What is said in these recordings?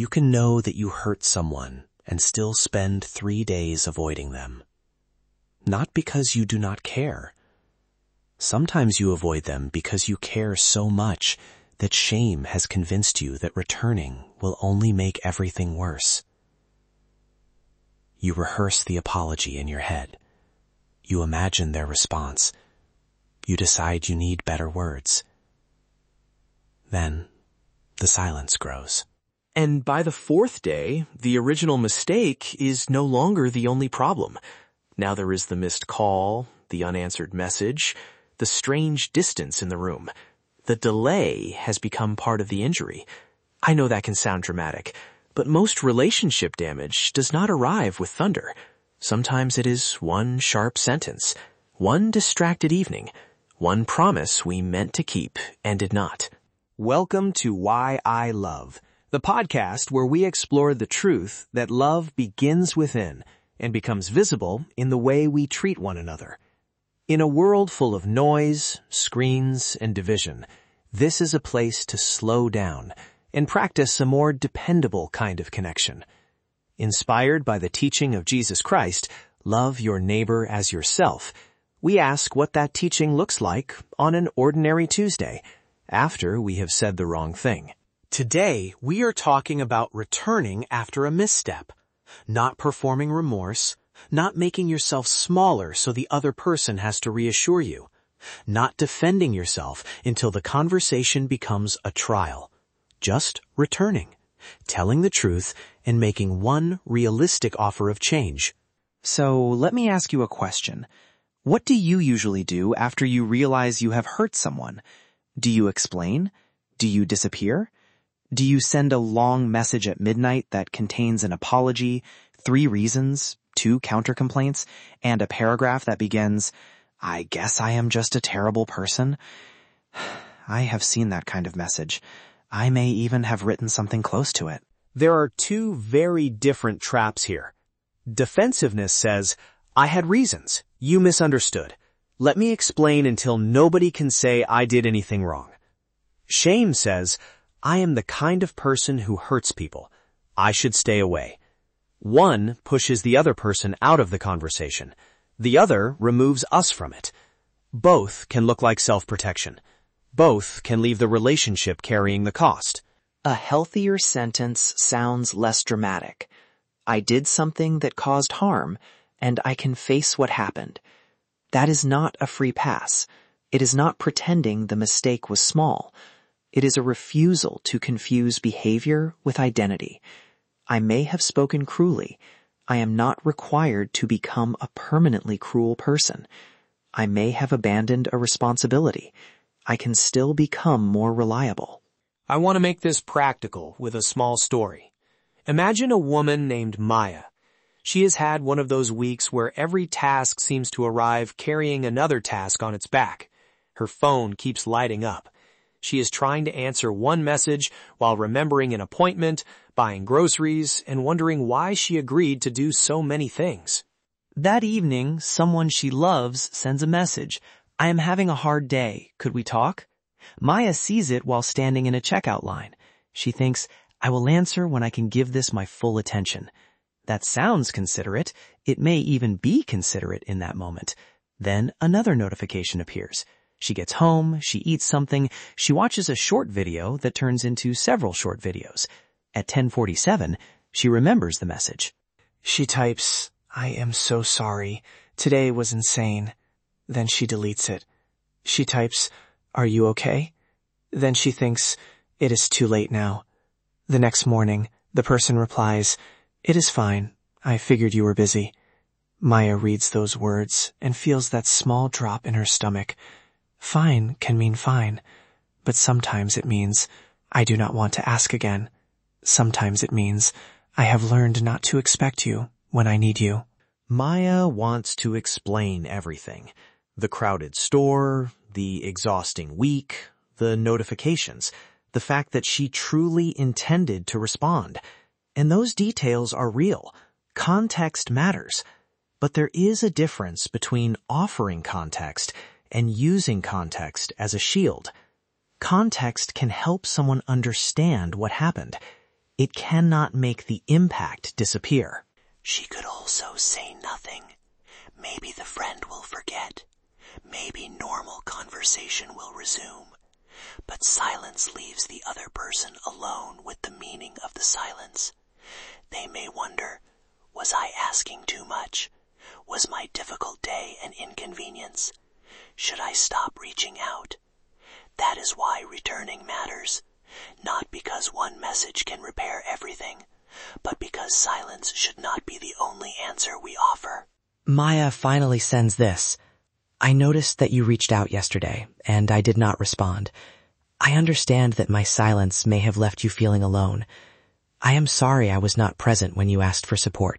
You can know that you hurt someone and still spend 3 days avoiding them. Not because you do not care. Sometimes you avoid them because you care so much that shame has convinced you that returning will only make everything worse. You rehearse the apology in your head. You imagine their response. You decide you need better words. Then, the silence grows. And by the 4th day, the original mistake is no longer the only problem. Now there is the missed call, the unanswered message, the strange distance in the room. The delay has become part of the injury. I know that can sound dramatic, but most relationship damage does not arrive with thunder. Sometimes it is one sharp sentence, one distracted evening, one promise we meant to keep and did not. Welcome to Why I Love, the podcast where we explore the truth that love begins within and becomes visible in the way we treat one another. In a world full of noise, screens, and division, this is a place to slow down and practice a more dependable kind of connection. Inspired by the teaching of Jesus Christ, love your neighbor as yourself, we ask what that teaching looks like on an ordinary Tuesday, after we have said the wrong thing. Today, we are talking about returning after a misstep, not performing remorse, not making yourself smaller so the other person has to reassure you, not defending yourself until the conversation becomes a trial, just returning, telling the truth, and making one realistic offer of change. So let me ask you a question. What do you usually do after you realize you have hurt someone? Do you explain? Do you disappear? Do you send a long message at midnight that contains an apology, 3 reasons, 2 counter-complaints, and a paragraph that begins, "I guess I am just a terrible person"? I have seen that kind of message. I may even have written something close to it. There are 2 very different traps here. Defensiveness says, I had reasons. You misunderstood. Let me explain until nobody can say I did anything wrong. Shame says, I am the kind of person who hurts people. I should stay away. One pushes the other person out of the conversation. The other removes us from it. Both can look like self-protection. Both can leave the relationship carrying the cost. A healthier sentence sounds less dramatic. I did something that caused harm, and I can face what happened. That is not a free pass. It is not pretending the mistake was small. It is a refusal to confuse behavior with identity. I may have spoken cruelly. I am not required to become a permanently cruel person. I may have abandoned a responsibility. I can still become more reliable. I want to make this practical with a small story. Imagine a woman named Maya. She has had one of those weeks where every task seems to arrive carrying another task on its back. Her phone keeps lighting up. She is trying to answer one message while remembering an appointment, buying groceries, and wondering why she agreed to do so many things. That evening, someone she loves sends a message. "I am having a hard day. Could we talk?" Maya sees it while standing in a checkout line. She thinks, "I will answer when I can give this my full attention." That sounds considerate. It may even be considerate in that moment. Then another notification appears. She gets home, she eats something, she watches a short video that turns into several short videos. At 10:47, she remembers the message. She types, "I am so sorry. Today was insane." Then she deletes it. She types, "Are you okay?" Then she thinks, "It is too late now." The next morning, the person replies, "It is fine. I figured you were busy." Maya reads those words and feels that small drop in her stomach. Fine can mean fine, but sometimes it means, I do not want to ask again. Sometimes it means, I have learned not to expect you when I need you. Maya wants to explain everything. The crowded store, the exhausting week, the notifications, the fact that she truly intended to respond. And those details are real. Context matters. But there is a difference between offering context and using context as a shield. Context can help someone understand what happened. it cannot make the impact disappear. She could also say nothing. Maybe the friend will forget. Maybe normal conversation will resume. But silence leaves the other person alone with the meaning of the silence. They may wonder, was I asking too much? Was my difficult day an inconvenience? Should I stop reaching out? That is why returning matters. Not because one message can repair everything, but because silence should not be the only answer we offer. Maya finally sends this. I noticed that you reached out yesterday, and I did not respond. I understand that my silence may have left you feeling alone. I am sorry I was not present when you asked for support.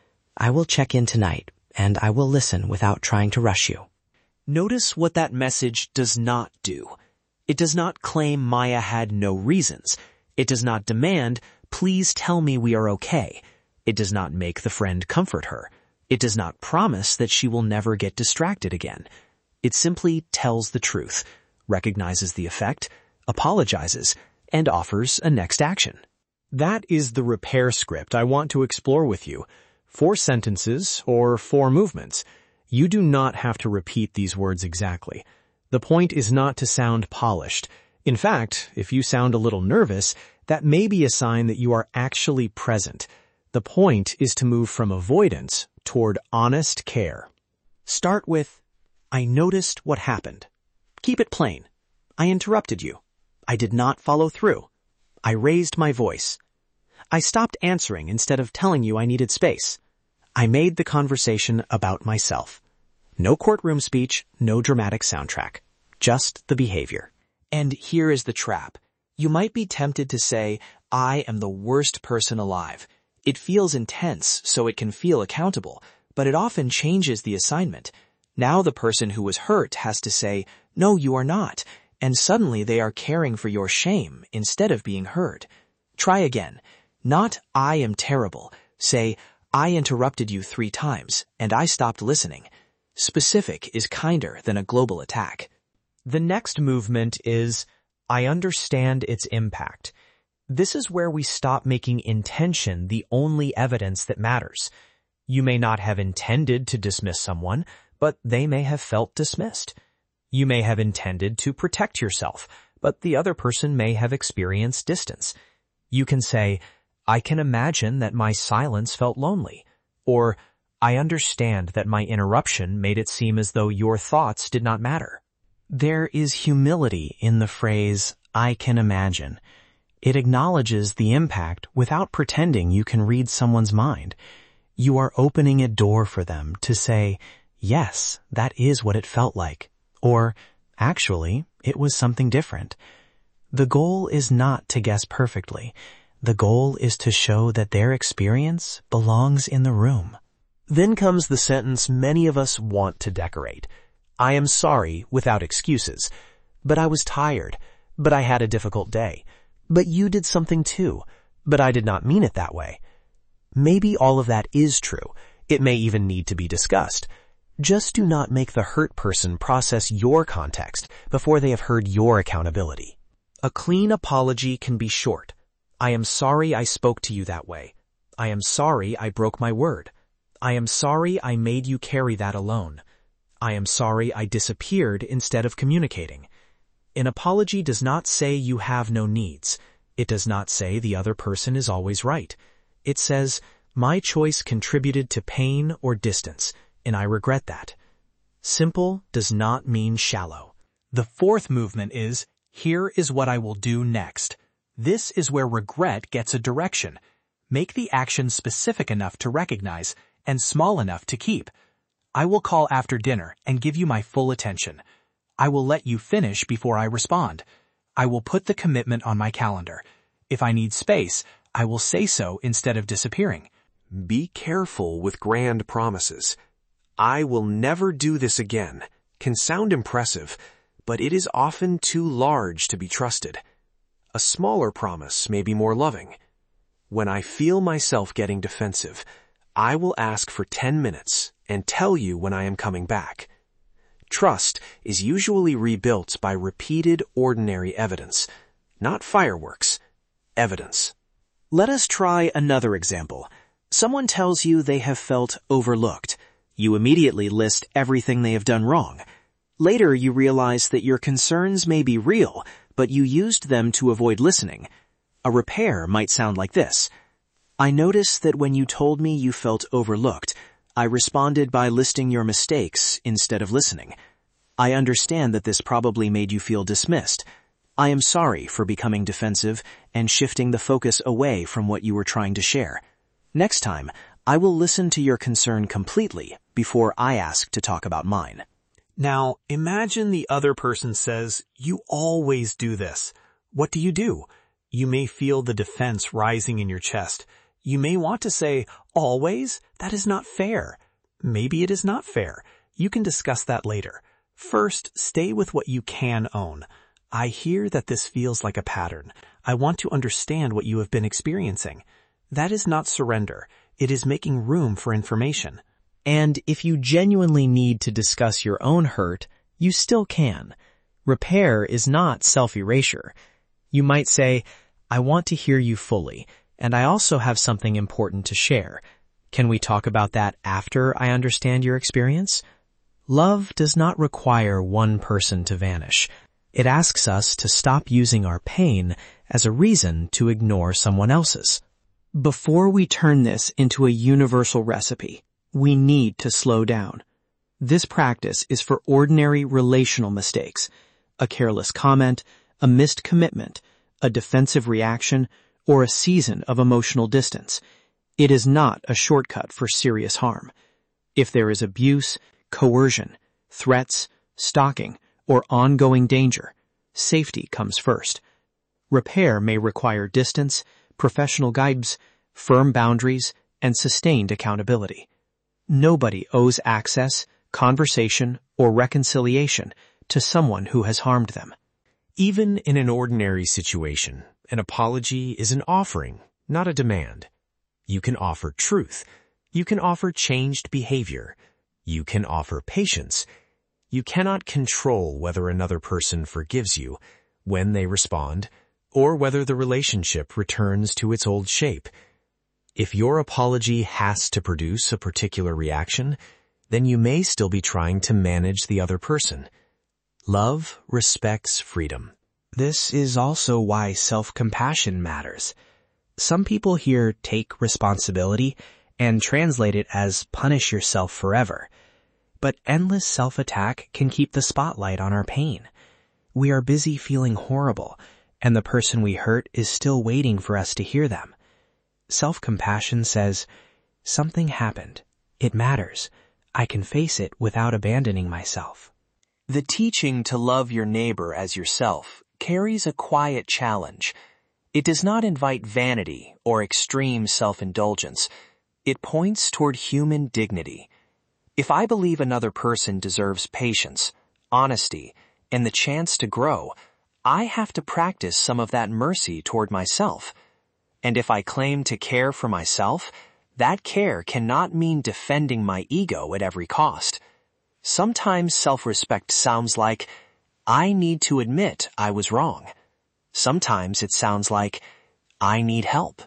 I will check in tonight, and I will listen without trying to rush you. Notice what that message does not do. It does not claim Maya had no reasons. It does not demand, please tell me we are okay. It does not make the friend comfort her. It does not promise that she will never get distracted again. It simply tells the truth, recognizes the effect, apologizes, and offers a next action. That is the repair script I want to explore with you. 4 sentences or 4 movements. You do not have to repeat these words exactly. The point is not to sound polished. In fact, if you sound a little nervous, that may be a sign that you are actually present. The point is to move from avoidance toward honest care. Start with, I noticed what happened. Keep it plain. I interrupted you. I did not follow through. I raised my voice. I stopped answering instead of telling you I needed space. I made the conversation about myself. No courtroom speech, no dramatic soundtrack. Just the behavior. And here is the trap. You might be tempted to say, I am the worst person alive. It feels intense, so it can feel accountable, but it often changes the assignment. Now the person who was hurt has to say, no, you are not, and suddenly they are caring for your shame instead of being heard. Try again. Not, I am terrible. Say, I interrupted you 3 times, and I stopped listening. Specific is kinder than a global attack. The next movement is, I understand its impact. This is where we stop making intention the only evidence that matters. You may not have intended to dismiss someone, but they may have felt dismissed. You may have intended to protect yourself, but the other person may have experienced distance. You can say, I can imagine that my silence felt lonely, or I understand that my interruption made it seem as though your thoughts did not matter. There is humility in the phrase, I can imagine. It acknowledges the impact without pretending you can read someone's mind. You are opening a door for them to say, yes, that is what it felt like. Or, actually, it was something different. The goal is not to guess perfectly. The goal is to show that their experience belongs in the room. Then comes the sentence many of us want to decorate. I am sorry without excuses. But I was tired. But I had a difficult day. But you did something too. But I did not mean it that way. Maybe all of that is true. It may even need to be discussed. Just do not make the hurt person process your context before they have heard your accountability. A clean apology can be short. I am sorry I spoke to you that way. I am sorry I broke my word. I am sorry I made you carry that alone. I am sorry I disappeared instead of communicating. An apology does not say you have no needs. It does not say the other person is always right. It says, my choice contributed to pain or distance, and I regret that. Simple does not mean shallow. The 4th movement is, here is what I will do next. This is where regret gets a direction. Make the action specific enough to recognize and small enough to keep. I will call after dinner and give you my full attention. I will let you finish before I respond. I will put the commitment on my calendar. If I need space, I will say so instead of disappearing. Be careful with grand promises. I will never do this again can sound impressive, but it is often too large to be trusted. A smaller promise may be more loving. When I feel myself getting defensive, I will ask for 10 minutes and tell you when I am coming back. Trust is usually rebuilt by repeated ordinary evidence, not fireworks, evidence. Let us try another example. Someone tells you they have felt overlooked. You immediately list everything they have done wrong. Later, you realize that your concerns may be real, but you used them to avoid listening. A repair might sound like this. I noticed that when you told me you felt overlooked, I responded by listing your mistakes instead of listening. I understand that this probably made you feel dismissed. I am sorry for becoming defensive and shifting the focus away from what you were trying to share. Next time, I will listen to your concern completely before I ask to talk about mine. Now, imagine the other person says, "You always do this." What do? You may feel the defense rising in your chest. You may want to say, "Always? That is not fair." Maybe it is not fair. You can discuss that later. First, stay with what you can own. I hear that this feels like a pattern. I want to understand what you have been experiencing. That is not surrender. It is making room for information. And if you genuinely need to discuss your own hurt, you still can. Repair is not self-erasure. You might say, "I want to hear you fully, and I also have something important to share. Can we talk about that after I understand your experience?" Love does not require one person to vanish. It asks us to stop using our pain as a reason to ignore someone else's. Before we turn this into a universal recipe, we need to slow down. This practice is for ordinary relational mistakes, a careless comment, a missed commitment, a defensive reaction, or a season of emotional distance. It is not a shortcut for serious harm. If there is abuse, coercion, threats, stalking, or ongoing danger, safety comes first. Repair may require distance, professional guidance, firm boundaries, and sustained accountability. Nobody owes access, conversation, or reconciliation to someone who has harmed them. Even in an ordinary situation, an apology is an offering, not a demand. You can offer truth. You can offer changed behavior. You can offer patience. You cannot control whether another person forgives you, when they respond, or whether the relationship returns to its old shape. If your apology has to produce a particular reaction, then you may still be trying to manage the other person. Love respects freedom. This is also why self-compassion matters. Some people here take responsibility and translate it as punish yourself forever. But endless self-attack can keep the spotlight on our pain. We are busy feeling horrible, and the person we hurt is still waiting for us to hear them. Self-compassion says, something happened. It matters. I can face it without abandoning myself. The teaching to love your neighbor as yourself carries a quiet challenge. It does not invite vanity or extreme self-indulgence. It points toward human dignity. If I believe another person deserves patience, honesty, and the chance to grow, I have to practice some of that mercy toward myself. And if I claim to care for myself, that care cannot mean defending my ego at every cost. Sometimes self-respect sounds like, I need to admit I was wrong. Sometimes it sounds like, I need help.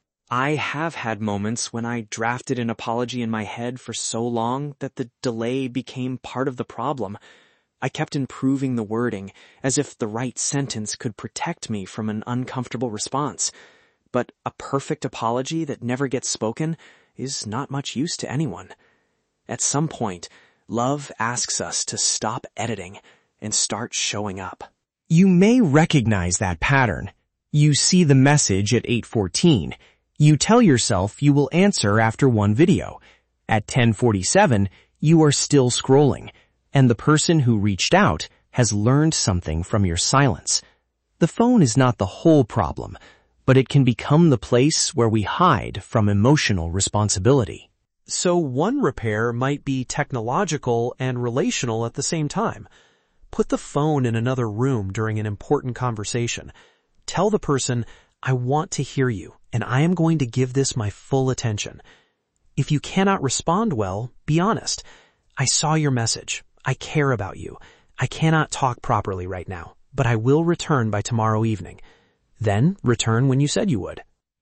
I have had moments when I drafted an apology in my head for so long that the delay became part of the problem. I kept improving the wording as if the right sentence could protect me from an uncomfortable response. But a perfect apology that never gets spoken is not much use to anyone. At some point, love asks us to stop editing and start showing up. You may recognize that pattern. You see the message at 8:14. You tell yourself you will answer after one video. At 10:47, you are still scrolling, and the person who reached out has learned something from your silence. The phone is not the whole problem, but it can become the place where we hide from emotional responsibility. So one repair might be technological and relational at the same time. Put the phone in another room during an important conversation. Tell the person, I want to hear you, and I am going to give this my full attention. If you cannot respond well, be honest. I saw your message. I care about you. I cannot talk properly right now, but I will return by tomorrow evening. Then return when you said you would.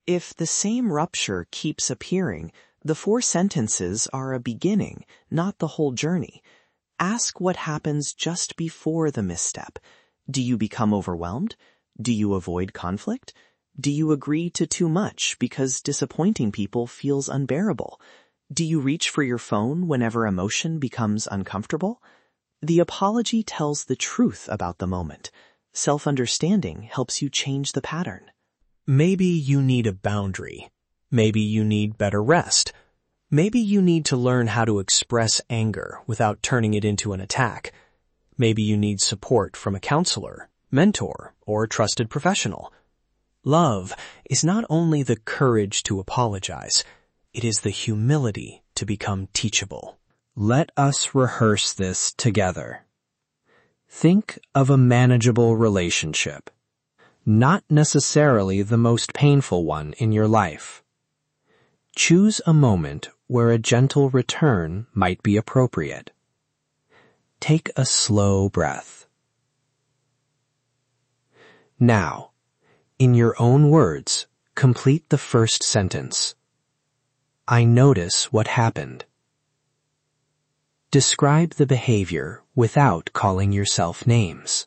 If the same rupture keeps appearing, the 4 sentences are a beginning, not the whole journey. Ask what happens just before the misstep. Do you become overwhelmed? Do you avoid conflict? Do you agree to too much because disappointing people feels unbearable? Do you reach for your phone whenever emotion becomes uncomfortable? The apology tells the truth about the moment. Self-understanding helps you change the pattern. Maybe you need a boundary. Maybe you need better rest. Maybe you need to learn how to express anger without turning it into an attack. Maybe you need support from a counselor, mentor, or trusted professional. Love is not only the courage to apologize, it is the humility to become teachable. Let us rehearse this together. Think of a manageable relationship, not necessarily the most painful one in your life. Choose a moment where a gentle return might be appropriate. Take a slow breath. Now, in your own words, complete the first sentence. I notice what happened. Describe the behavior without calling yourself names.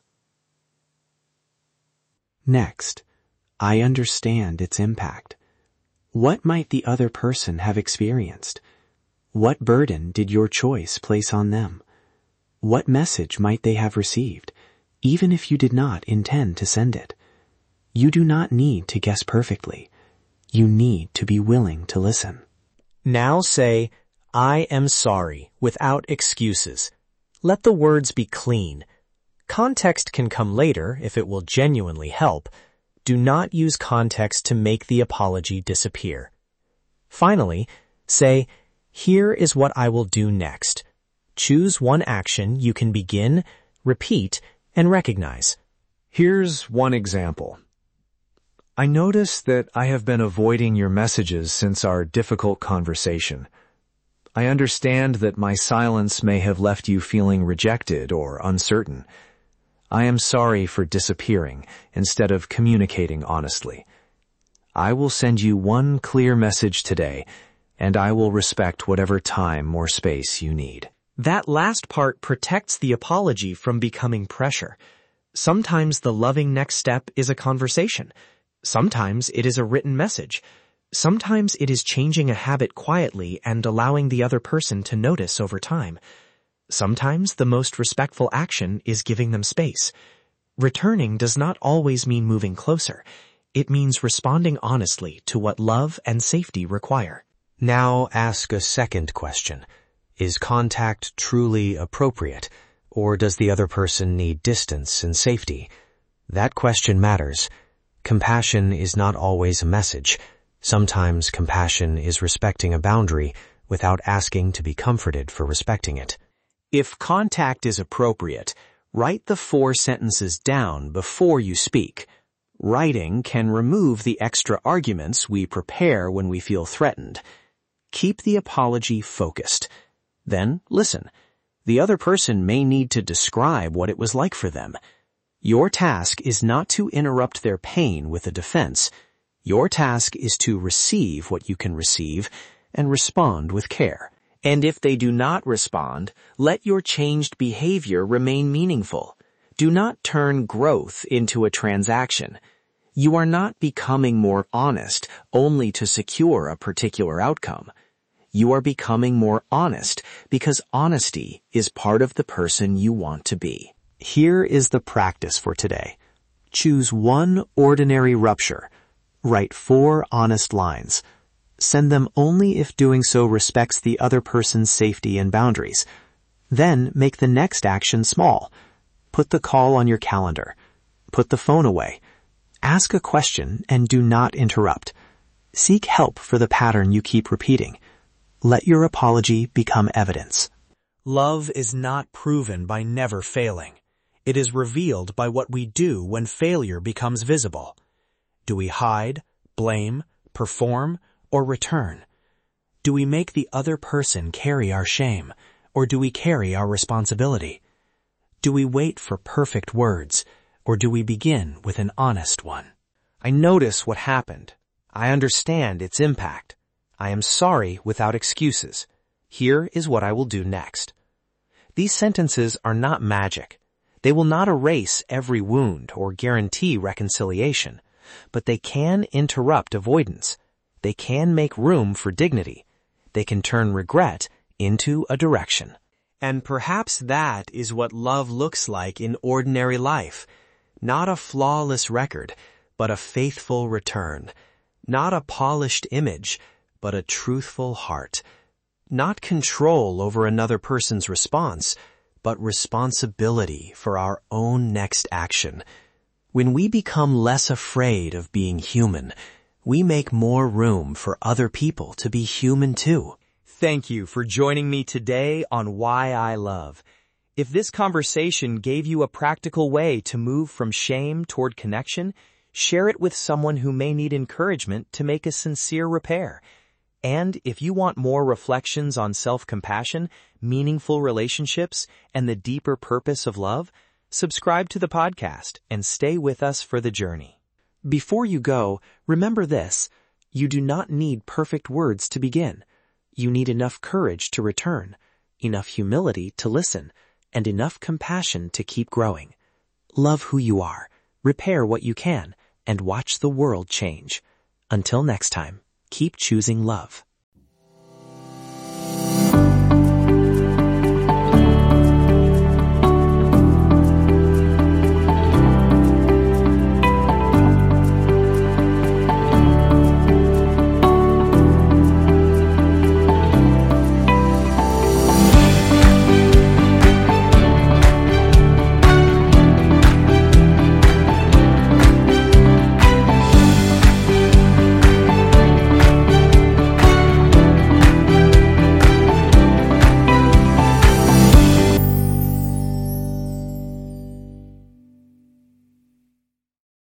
Next, I understand its impact. What might the other person have experienced? What burden did your choice place on them? What message might they have received, even if you did not intend to send it? You do not need to guess perfectly. You need to be willing to listen. Now say, I am sorry, without excuses. Let the words be clean. Context can come later if it will genuinely help. Do not use context to make the apology disappear. Finally, say, here is what I will do next. Choose one action you can begin, repeat, and recognize. Here's one example. I notice that I have been avoiding your messages since our difficult conversation. I understand that my silence may have left you feeling rejected or uncertain. I am sorry for disappearing instead of communicating honestly. I will send you one clear message today, and I will respect whatever time or space you need. That last part protects the apology from becoming pressure. Sometimes the loving next step is a conversation. Sometimes it is a written message. Sometimes it is changing a habit quietly and allowing the other person to notice over time. Sometimes the most respectful action is giving them space. Returning does not always mean moving closer. It means responding honestly to what love and safety require. Now ask a second question. Is contact truly appropriate, or does the other person need distance and safety? That question matters. Compassion is not always a message. Sometimes compassion is respecting a boundary without asking to be comforted for respecting it. If contact is appropriate, write the 4 sentences down before you speak. Writing can remove the extra arguments we prepare when we feel threatened. Keep the apology focused. Then listen. The other person may need to describe what it was like for them. Your task is not to interrupt their pain with a defense. Your task is to receive what you can receive and respond with care. And if they do not respond, let your changed behavior remain meaningful. Do not turn growth into a transaction. You are not becoming more honest only to secure a particular outcome. You are becoming more honest because honesty is part of the person you want to be. Here is the practice for today. Choose one ordinary rupture. Write 4 honest lines. Send them only if doing so respects the other person's safety and boundaries. Then make the next action small. Put the call on your calendar. Put the phone away. Ask a question and do not interrupt. Seek help for the pattern you keep repeating. Let your apology become evidence. Love is not proven by never failing. It is revealed by what we do when failure becomes visible. Do we hide, blame, perform, or return? Do we make the other person carry our shame, or do we carry our responsibility? Do we wait for perfect words, or do we begin with an honest one? I notice what happened. I understand its impact. I am sorry without excuses. Here is what I will do next. These sentences are not magic. They will not erase every wound or guarantee reconciliation, but they can interrupt avoidance. They can make room for dignity. They can turn regret into a direction. And perhaps that is what love looks like in ordinary life. Not a flawless record, but a faithful return. Not a polished image, but a truthful heart. Not control over another person's response, but responsibility for our own next action. When we become less afraid of being human, we make more room for other people to be human too. Thank you for joining me today on Why I Love. If this conversation gave you a practical way to move from shame toward connection, share it with someone who may need encouragement to make a sincere repair. And if you want more reflections on self-compassion, meaningful relationships, and the deeper purpose of love, subscribe to the podcast and stay with us for the journey. Before you go, remember this: you do not need perfect words to begin. You need enough courage to return, enough humility to listen, and enough compassion to keep growing. Love who you are, repair what you can, and watch the world change. Until next time, keep choosing love.